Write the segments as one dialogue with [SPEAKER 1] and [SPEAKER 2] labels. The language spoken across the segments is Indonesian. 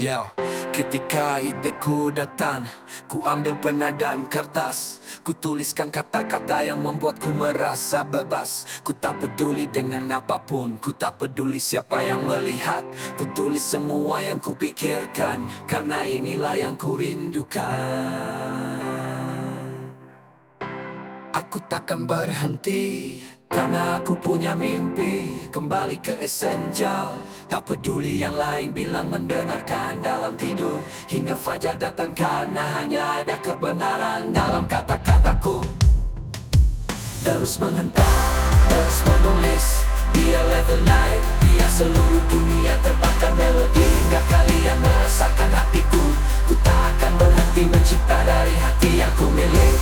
[SPEAKER 1] Yo, ketika ideku datang, ku ambil pena dan kertas. Ku tuliskan kata-kata yang membuatku merasa bebas. Ku tak peduli dengan apapun, ku tak peduli siapa yang melihat. Ku tulis semua yang ku pikirkan, karena inilah yang ku rindukan. Aku takkan berhenti, karena aku punya mimpi kembali ke esensial. Tak peduli yang lain bilang, mendengarkan dalam tidur hingga fajar datang, karena hanya ada kebenaran dalam kata-kataku. Terus menghentak, terus menulis, biar level naik, biar seluruh dunia terbakar melodi hingga kalian merasakan hatiku. Ku tak akan berhenti mencipta dari hati yang ku milik.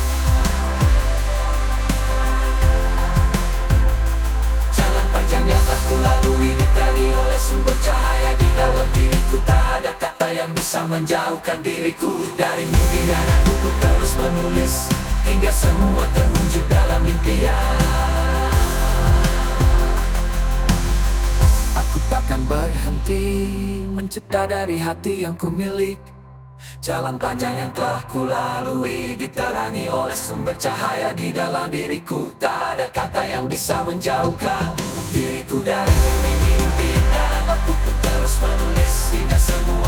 [SPEAKER 1] Yang telah ku lalui diterangi oleh sumber cahaya di dalam diriku. Tak ada kata yang bisa menjauhkan diriku dari mimpi, dan aku terus menulis hingga semua terwujud dalam impian. Aku takkan berhenti mencipta dari hati yang ku milik. Jalan panjang yang telah ku lalui diterangi oleh sumber cahaya di dalam diriku. Tak ada kata yang bisa menjauhkan diriku dari mimpi, dan aku terus menulis hingga semua